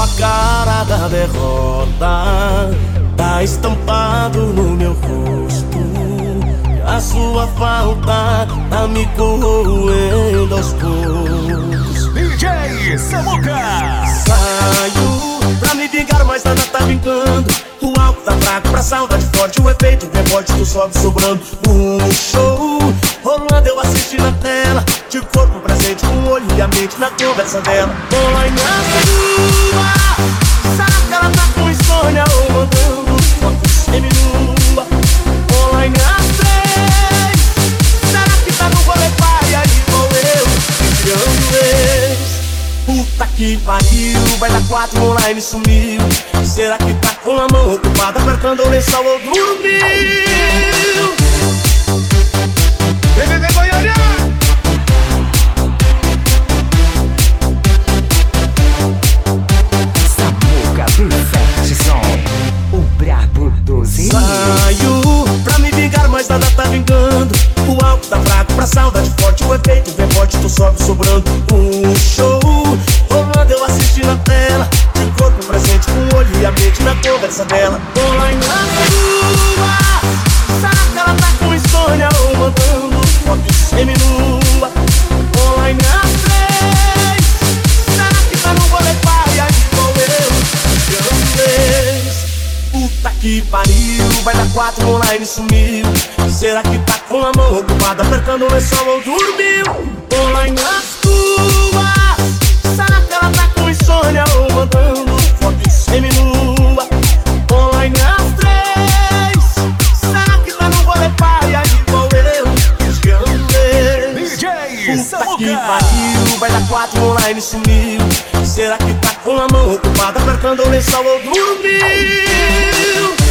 a cara da derrota tá estampado no meu rosto. A sua falta tá me corroendo aos poucos. DJ Samuca! Saio pra me vingar, mas nada tá vingando. O álcool tá fraco pra saudade forte. O efeito rebote do sobe sobrando. Um show rolando, eu assisti na tela. De corpo presente, com o olho e a mente na conversa dela. Bola na rua, será que ela tá com insônia ou mandando fotos seminua? Bola nas três, será que tá no rolê paia igual eu? Tirando ex. Puta que pariu, vai dar 4 online sumiu. Será que tá com a mão ocupada apertando o lençol ou dormiu? BBB Goiânia! Samuca do Som, o brabo do Zinho. Saio pra me vingar, mas nada tá vingando. O álcool tá fraco pra saudade forte. O efeito rebote do sobe sobrando. Um show rolando, eu assisti na tela. De corpo presente, com o olho e a mente na conversa dela. Online na rua, será que ela tá com insônia ou mandando fotos seminua? Online nas três, será que tá no rolê paia igual eu? Puta que pariu, vai dar 4 online sumiu. Será que tá com a mão ocupada apertando o lençol ou dormiu? Online nas ruas, será que ela tá com insônia ou mandando fotos seminua? Online nas três, será que tá no rolê paia igual eu? Puta que pariu, vai dar 4 online sumiu. Será que tá com a mão ocupada apertando o lençol ou dormiu?